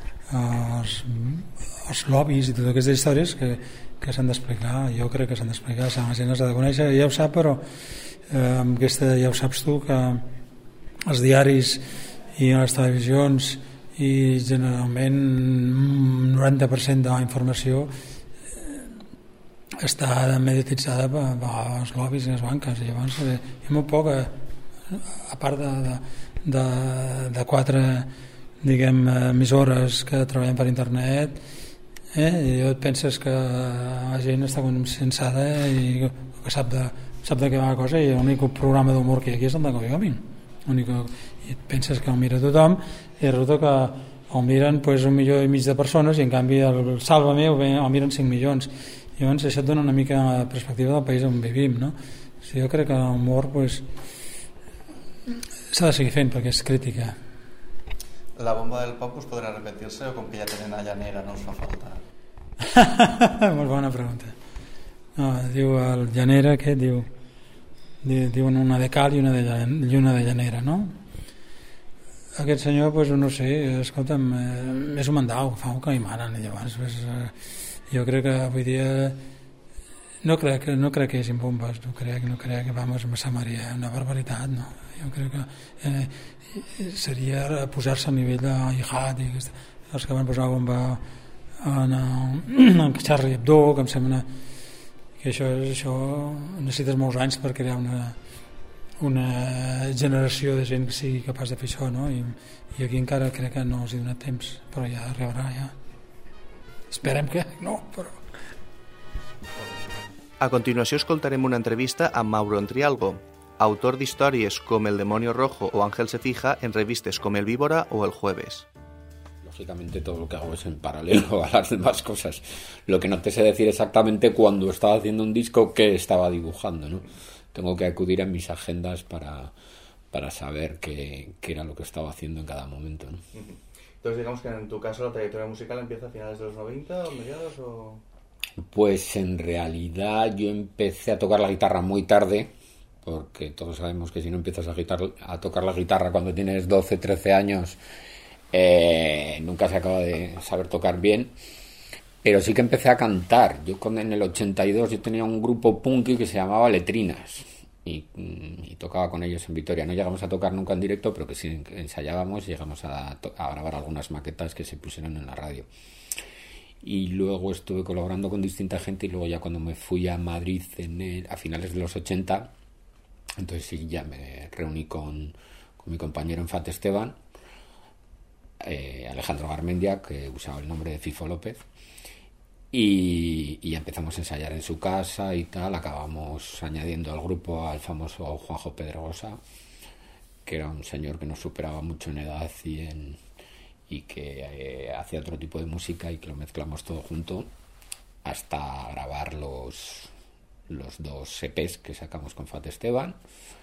S6: els lobbies i totes aquestes històries que s'han d'explicar. Jo crec que s'han d'explicar, la gent els ha de conèixer, ja ho sap, però amb aquesta ja ho saps tu, que els diaris i les televisions i generalment 90% de la informació està mediatitzada per els lobbies i les banques, i llavors hi ha molt poc, a part de 4 diguem emissores que treballen per internet, i et penses que la gent està conscienciada i que sap de què va la cosa, i l'únic programa d'humor que hi ha aquí és el de Coming. I et penses que el mira tothom i resulta que el miren pues, 1,5 milions de persones, i en canvi el Sálvame el miren 5 milions. I llavors això et dona una mica la perspectiva del país on vivim, no? O sigui, jo crec que l'humor pues, s'ha de seguir fent perquè és crítica.
S5: La bomba del Popus podrà repetir-se o com que ja tenen a Llanera no us fa falta?
S6: Molt bona pregunta. No, diu el Llanera aquest, diuen una de cal i una de Llanera, no? Aquest senyor, pues, no sé, escolta'm, és un mandau, fa un que hi manen, llavors, pues, jo crec que avui dia no crec que hi hagi bombes, no crec que vamos a Massa Maria, una barbaritat, no? Jo crec que seria posar-se a nivell de jihad i els que van posar la bomba en Charlie Hebdo, que em sembla que això necessites molts anys per crear una generació de gent que sigui capaç de fer això, no? I aquí encara crec que no els he donat temps, però ja arribarà, ja. Esperem que no, però...
S3: A continuació escoltarem una entrevista amb Mauro Entrialgo, autor d'històries com El Demonio Rojo o Ángel se fija en revistas como El Víbora o El Jueves.
S7: Lógicamente todo lo que hago es en paralelo a las demás cosas. Lo que no te sé decir exactamente cuando estaba haciendo un disco qué estaba dibujando, ¿no? Tengo que acudir a mis agendas para saber qué era lo que estaba haciendo en cada momento, ¿no?
S5: Entonces digamos que en tu caso la trayectoria musical empieza a finales de los 90 o mediados o...
S7: Pues en realidad yo empecé a tocar la guitarra muy tarde, porque todos sabemos que si no empiezas a tocar la guitarra cuando tienes 12, 13 años, nunca se acaba de saber tocar bien. Pero sí que empecé a cantar. En el 82 yo tenía un grupo punky que se llamaba Letrinas y tocaba con ellos en Vitoria. No llegamos a tocar nunca en directo, pero que sí ensayábamos y llegamos a grabar algunas maquetas que se pusieron en la radio. Y luego estuve colaborando con distinta gente, y luego ya cuando me fui a Madrid a finales de los 80, entonces sí, ya me reuní con mi compañero en Fat Esteban, Alejandro Garmendia, que usaba el nombre de Fifo López, y ya empezamos a ensayar en su casa y tal. Acabamos añadiendo al grupo al famoso Juanjo Pedregosa, que era un señor que nos superaba mucho en edad y que hacía otro tipo de música, y que lo mezclamos todo junto hasta grabar los 2 EPs que sacamos con Fat Esteban.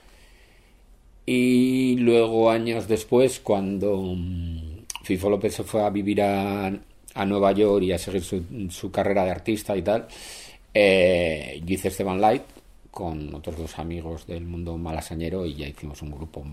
S7: Y luego, años después, cuando Fifo López se fue a vivir a Nueva York y a seguir su carrera de artista y tal, yo hice Esteban Light con otros 2 amigos del mundo malasañero, y ya hicimos un grupo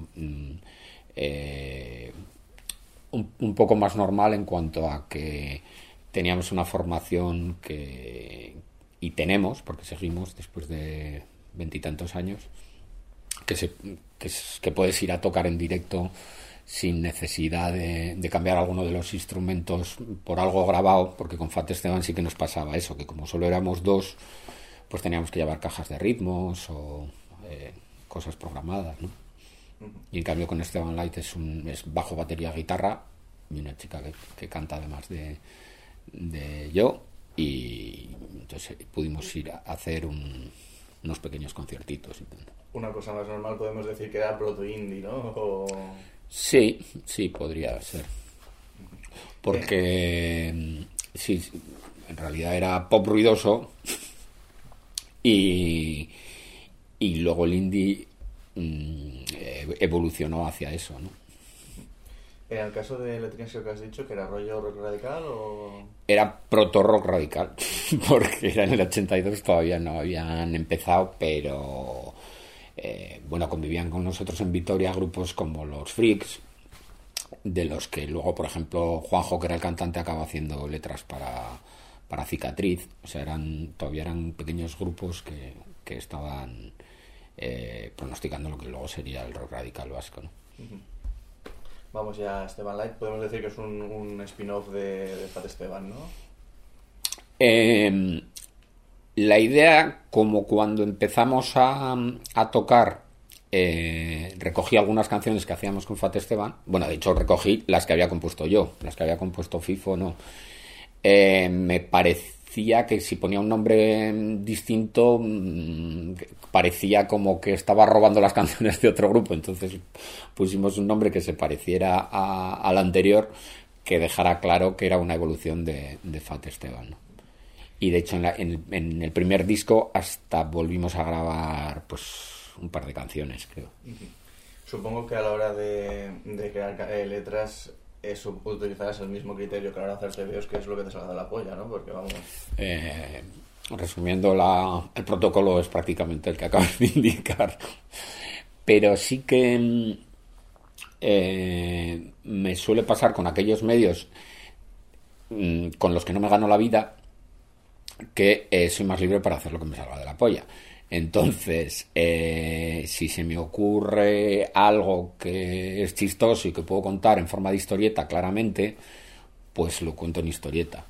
S7: un poco más normal en cuanto a que teníamos una formación y tenemos, porque seguimos después de 20 y tantos años, que puedes ir a tocar en directo sin necesidad de cambiar alguno de los instrumentos por algo grabado, porque con Fat Esteban sí que nos pasaba eso, que como solo éramos dos, pues teníamos que llevar cajas de ritmos o cosas programadas, ¿no? Y en cambio con Esteban Light es bajo, batería, guitarra y una chica que canta además de yo, y entonces pudimos ir a hacer unos pequeños conciertitos y tal.
S5: Una cosa más normal podemos decir que era proto-indie, ¿no?
S7: Sí, podría ser. Porque sí, en realidad era pop ruidoso y luego el indie evolucionó hacia eso, ¿no?
S5: En el caso de Letrinsky que has dicho, ¿que era rollo rock radical o...?
S7: Era proto-rock radical, porque era en el 82, todavía no habían empezado, pero... bueno, convivían con nosotros en Vitoria grupos como los Freaks, de los que luego, por ejemplo, Juanjo, que era el cantante, acaba haciendo letras para Cicatriz. O sea, todavía eran pequeños grupos que estaban pronosticando lo que luego sería el rock radical vasco, ¿no?
S5: Uh-huh. Vamos ya a Esteban Light. Podemos decir que es un spin-off de Fat Esteban, ¿no?
S7: La idea, como cuando empezamos a tocar, recogí algunas canciones que hacíamos con Fat Esteban. Bueno, de hecho recogí las que había compuesto yo, las que había compuesto Fifo, no. Me parecía que si ponía un nombre distinto, parecía como que estaba robando las canciones de otro grupo. Entonces pusimos un nombre que se pareciera al anterior, que dejara claro que era una evolución de Fat Esteban, ¿no? Y de hecho en el primer disco hasta volvimos a grabar pues un par de canciones, creo.
S5: Supongo que a la hora de crear letras utilizarás el mismo criterio que a la hora de hacer TVOs, que es lo que te salga de la polla, ¿no? Porque vamos...
S7: Resumiendo, el protocolo es prácticamente el que acabas de indicar. Pero sí que me suele pasar con aquellos medios con los que no me gano la vida, que soy más libre para hacer lo que me salga de la polla. Entonces, si se me ocurre algo que es chistoso y que puedo contar en forma de historieta claramente, pues lo cuento en historieta.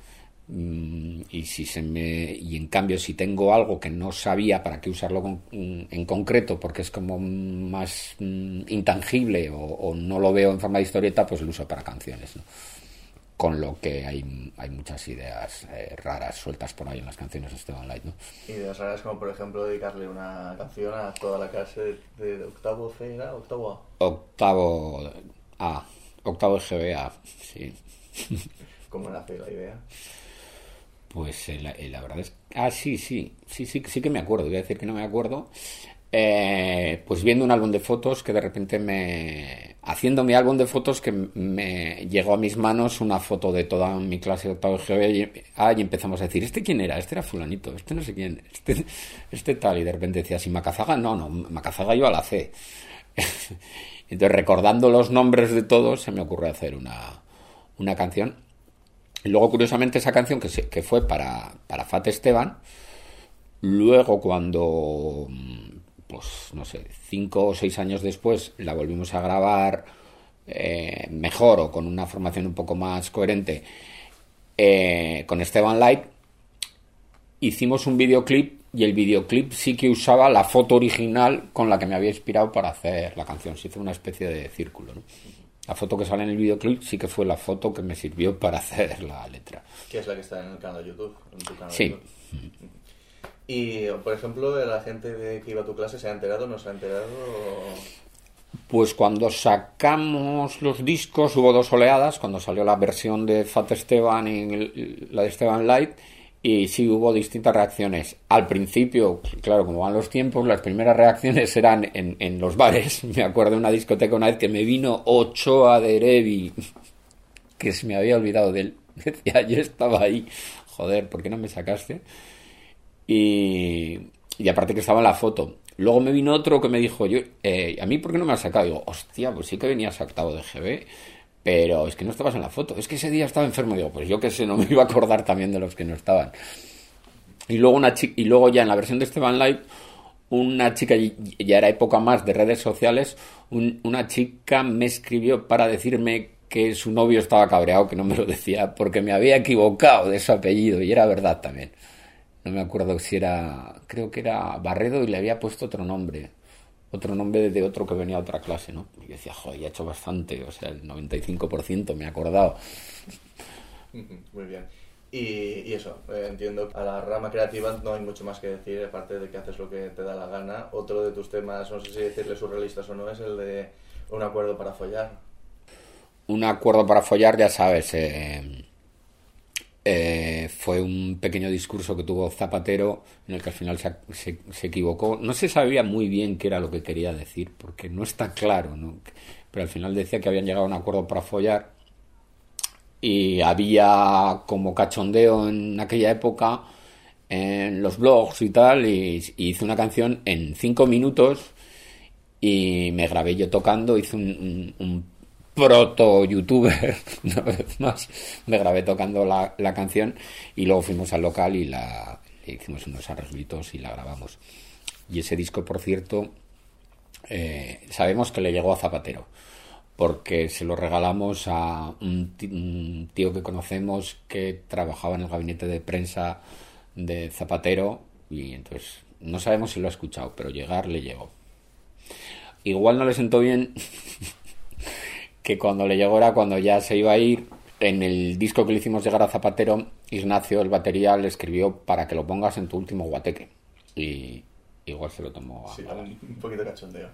S7: Y en cambio, si tengo algo que no sabía para qué usarlo en concreto, porque es como más intangible o no lo veo en forma de historieta, pues lo uso para canciones, ¿no? Con lo que hay muchas ideas raras sueltas por ahí en las canciones de Esteban Light, ¿no?
S5: Ideas raras como, por ejemplo, dedicarle una canción a toda la clase de octavo C, ¿era? ¿Octavo A?
S7: Octavo GBA, sí.
S5: ¿Cómo nace la idea?
S7: Pues la verdad es... Sí que me acuerdo. Voy a decir que no me acuerdo. Pues viendo un álbum de fotos que de repente haciendo mi álbum de fotos, que me llegó a mis manos una foto de toda mi clase de octavo GBA y empezamos a decir, ¿este quién era? Este era fulanito, este no sé quién, este tal, y de repente decía, ¿si Macazaga? No, Macazaga iba a la C. Entonces, recordando los nombres de todos, se me ocurre hacer una canción. Y luego, curiosamente, esa canción que fue para Fat Esteban, luego cuando, pues no sé, 5 o 6 años después la volvimos a grabar mejor o con una formación un poco más coherente con Esteban Light, hicimos un videoclip y el videoclip sí que usaba la foto original con la que me había inspirado para hacer la canción. Se hizo una especie de círculo, ¿no? La foto que sale en el videoclip sí que fue la foto que me sirvió para hacer la letra.
S5: Que es la que está en el canal de YouTube, en tu canal
S7: sí.
S5: de YouTube. Y, por ejemplo, la gente que iba a tu clase, ¿se ha enterado o no se ha enterado?
S7: Pues cuando sacamos los discos hubo 2 oleadas, cuando salió la versión de Fat Esteban y la de Esteban Light, y sí hubo distintas reacciones. Al principio, claro, como van los tiempos, las primeras reacciones eran en los bares. Me acuerdo de una discoteca una vez que me vino Ochoa de Erevi, que se me había olvidado de él. Decía, yo estaba ahí, joder, ¿por qué no me sacaste? Y aparte que estaba en la foto. Luego me vino otro que me dijo, ¿a mí por qué no me has sacado? Digo, hostia, pues sí que venías a octavo de GB, pero es que no estabas en la foto. Es que ese día estaba enfermo. Digo, pues yo qué sé, no me iba a acordar también de los que no estaban. Y luego ya en la versión de Esteban Light, una chica, ya era época más de redes sociales, una chica me escribió para decirme que su novio estaba cabreado, que no me lo decía, porque me había equivocado de su apellido, y era verdad también. No me acuerdo si era, creo que era Barredo, y le había puesto otro nombre de otro que venía a otra clase, ¿no? Y decía, joder, ya he hecho bastante, o sea, el 95% me he acordado.
S5: Muy bien. Y eso, entiendo, a la rama creativa no hay mucho más que decir, aparte de que haces lo que te da la gana. Otro de tus temas, no sé si decirle surrealistas o no, es el de un acuerdo para follar.
S7: Un acuerdo para follar, ya sabes, fue un pequeño discurso que tuvo Zapatero en el que al final se equivocó. No se sabía muy bien qué era lo que quería decir, porque no está claro, ¿no? Pero al final decía que habían llegado a un acuerdo para follar y había como cachondeo en aquella época en los blogs y tal, y hice una canción en 5 minutos y me grabé yo tocando, hice un proto-youtuber, una vez más, me grabé tocando la canción y luego fuimos al local y le hicimos unos arreglitos y la grabamos. Y ese disco, por cierto, sabemos que le llegó a Zapatero, porque se lo regalamos a un tío que conocemos que trabajaba en el gabinete de prensa de Zapatero, y entonces no sabemos si lo ha escuchado, pero llegar le llegó. Igual no le sentó bien que cuando le llegó era cuando ya se iba a ir. En el disco que le hicimos llegar a Zapatero, Ignacio, el batería, le escribió para que lo pongas en tu último guateque, y igual se lo tomó a...
S5: Sí, un poquito cachondeo.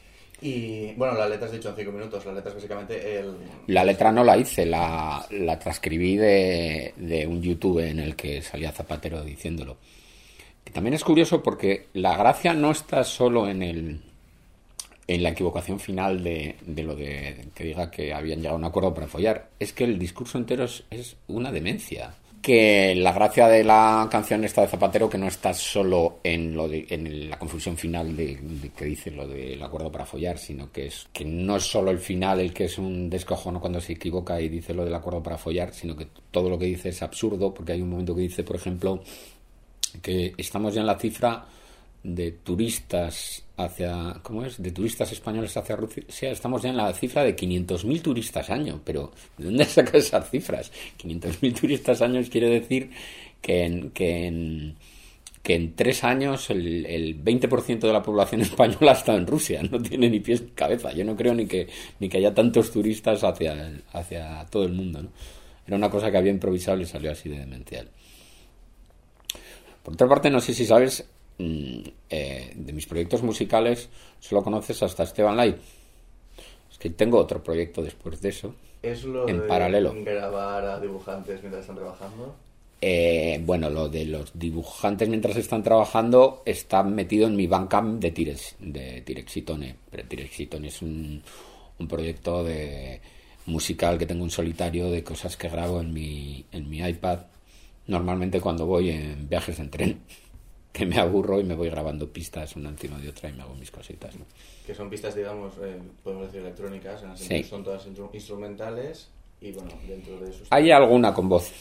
S5: Y bueno, la letra has dicho en 5 minutos, la letra es básicamente
S7: La letra no la hice, la transcribí de un YouTube en el que salía Zapatero diciéndolo. Que también es curioso porque la gracia no está solo en la equivocación final de lo de que diga que habían llegado a un acuerdo para follar. Es que el discurso entero es una demencia. Que la gracia de la canción esta de Zapatero que no está solo en la confusión final de que dice lo del acuerdo para follar, sino que no es solo el final el que es un descojono cuando se equivoca y dice lo del acuerdo para follar, sino que todo lo que dice es absurdo, porque hay un momento que dice, por ejemplo, que estamos ya en la cifra de turistas de turistas españoles hacia Rusia, estamos ya en la cifra de 500.000 turistas año, pero ¿de dónde sacas esas cifras? 500.000 turistas años quiere decir que en 3 años el 20% de la población española ha estado en Rusia, no tiene ni pies ni cabeza. Yo no creo ni que haya tantos turistas hacia todo el mundo, ¿no? Era una cosa que había improvisado y salió así de demencial. Por otra parte, no sé si sabes, de mis proyectos musicales solo conoces hasta Esteban Light. Es que tengo otro proyecto después de eso.
S5: ¿Es lo
S7: en
S5: de
S7: paralelo
S5: grabar a dibujantes mientras están trabajando?
S7: Bueno, lo de los dibujantes mientras están trabajando está metido en mi Bandcamp de Tirexitone. Pero Tirexitone es un proyecto musical que tengo en solitario, de cosas que grabo en mi iPad, normalmente cuando voy en viajes en tren, que me aburro y me voy grabando pistas una encima de otra y me hago mis cositas, ¿no?
S5: Que son pistas, digamos, podemos decir electrónicas, en el sentido sí. Son todas instrumentales y bueno, dentro de eso...
S7: Hay alguna con voz.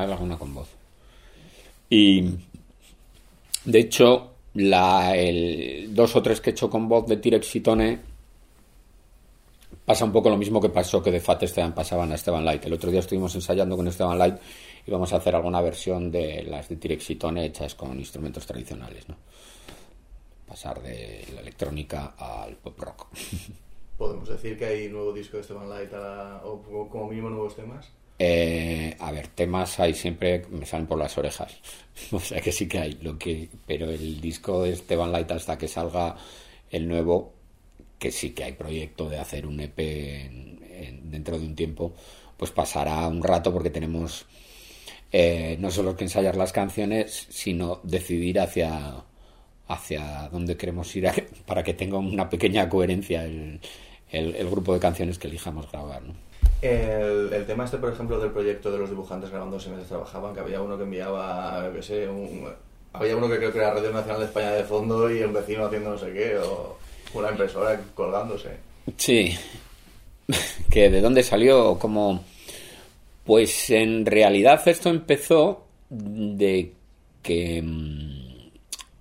S7: Y de hecho, 2 o 3 que he hecho con voz de Tirexitone pasa un poco lo mismo que pasó que de Fat Esteban pasaban a Esteban Light. El otro día estuvimos ensayando con Esteban Light y vamos a hacer alguna versión de las de Tirexitone hechas con instrumentos tradicionales, ¿no? Pasar de la electrónica al pop rock.
S5: ¿Podemos decir que hay nuevo disco de Esteban Light o como mínimo nuevos temas?
S7: A ver, temas hay siempre, me salen por las orejas. O sea que sí que hay, pero el disco de Esteban Light, hasta que salga el nuevo, que sí que hay proyecto de hacer un EP dentro de un tiempo, pues pasará un rato, porque tenemos no solo que ensayar las canciones, sino decidir hacia dónde queremos ir para que tenga una pequeña coherencia el grupo de canciones que elijamos grabar, ¿no?
S5: El tema este, por ejemplo, del proyecto de los dibujantes grabándose mientras trabajaban, que había uno que enviaba, había uno que creo que era Radio Nacional de España de fondo y un vecino haciendo no sé qué, o una impresora colgándose.
S7: Sí. ¿Que de dónde salió? ¿Cómo? Pues en realidad esto empezó de que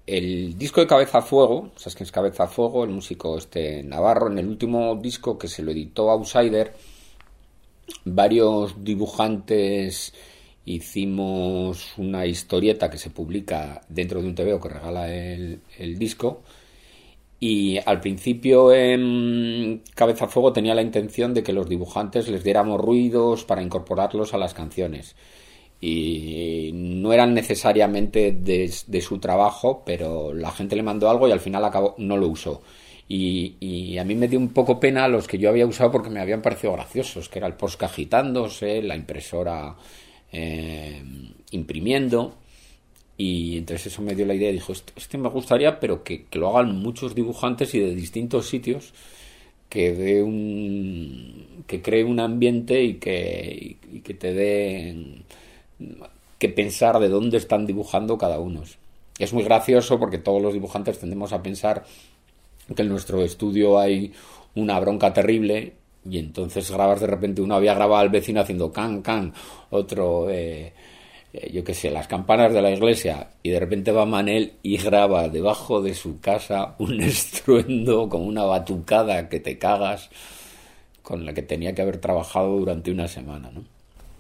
S7: el disco de Cabeza a Fuego, ¿sabes quién es Cabeza a Fuego? El músico navarro. En el último disco que se lo editó Outsider, varios dibujantes hicimos una historieta que se publica dentro de un TVO que regala el disco, y al principio Cabeza a Fuego tenía la intención de que los dibujantes les diéramos ruidos para incorporarlos a las canciones, y no eran necesariamente de su trabajo, pero la gente le mandó algo y al final no lo usó. Y a mí me dio un poco pena los que yo había usado porque me habían parecido graciosos, que era el Posca agitándose, la impresora imprimiendo, y entonces eso me dio la idea y dijo, este me gustaría, pero que lo hagan muchos dibujantes y de distintos sitios, que cree un ambiente y que te dé que pensar de dónde están dibujando cada uno. Es muy gracioso porque todos los dibujantes tendemos a pensar que en nuestro estudio hay una bronca terrible, y entonces grabas de repente, uno había grabado al vecino haciendo can, can, otro, yo qué sé, las campanas de la iglesia, y de repente va Manel y graba debajo de su casa un estruendo con una batucada que te cagas, con la que tenía que haber trabajado durante una semana, ¿no?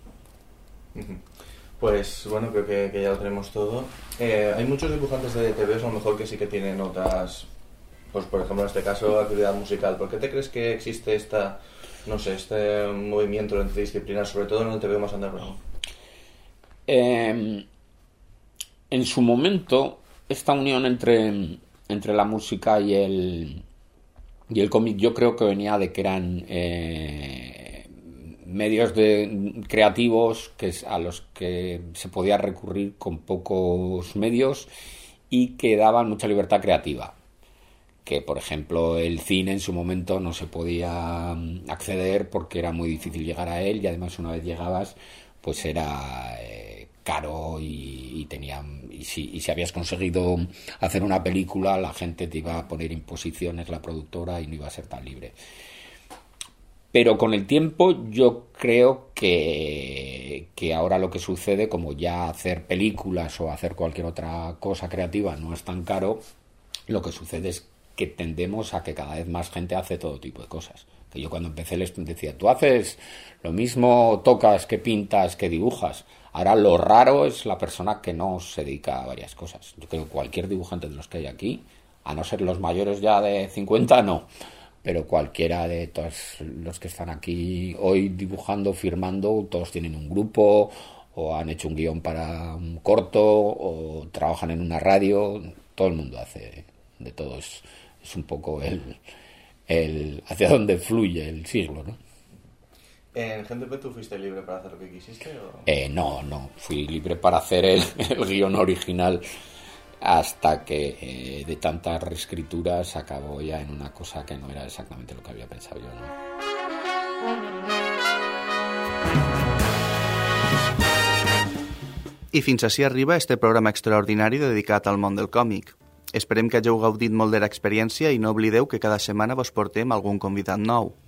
S5: Pues bueno, creo que ya lo tenemos todo. Hay muchos dibujantes de TVOs a lo mejor que sí que tienen otras, pues por ejemplo en este caso actividad musical. ¿Por qué te crees que existe este movimiento entre disciplinas, sobre todo en el TVO más underground?
S7: En su momento, esta unión entre la música y el cómic, yo creo que venía de que eran medios creativos a los que se podía recurrir con pocos medios y que daban mucha libertad creativa. Que, por ejemplo, el cine en su momento no se podía acceder porque era muy difícil llegar a él, y además una vez llegabas, pues era caro y si habías conseguido hacer una película, la gente te iba a poner imposiciones, la productora, y no iba a ser tan libre. Pero con el tiempo yo creo que ahora lo que sucede, como ya hacer películas o hacer cualquier otra cosa creativa no es tan caro, lo que sucede es que tendemos a que cada vez más gente hace todo tipo de cosas. Que yo cuando empecé les decía, tú haces lo mismo, tocas, que pintas, que dibujas. Ahora lo raro es la persona que no se dedica a varias cosas. Yo creo que cualquier dibujante de los que hay aquí, a no ser los mayores ya de 50, no, pero cualquiera de todos los que están aquí hoy dibujando, firmando, todos tienen un grupo, o han hecho un guión para un corto, o trabajan en una radio. Todo el mundo hace de todo. Es un poco el hacia dónde fluye el siglo, ¿no?
S5: ¿En GenTP tú fuiste libre para hacer lo que quisiste? ¿O?
S7: No. Fui libre para hacer el guión original, hasta que de tantas reescrituras acabó ya en una cosa que no era exactamente lo que había pensado yo, ¿no?
S3: I fins ací arriba este programa extraordinari dedicat al món del còmic. Esperem que hagueu gaudit molt de l'experiència i no oblideu que cada setmana vos portem algun convidat nou.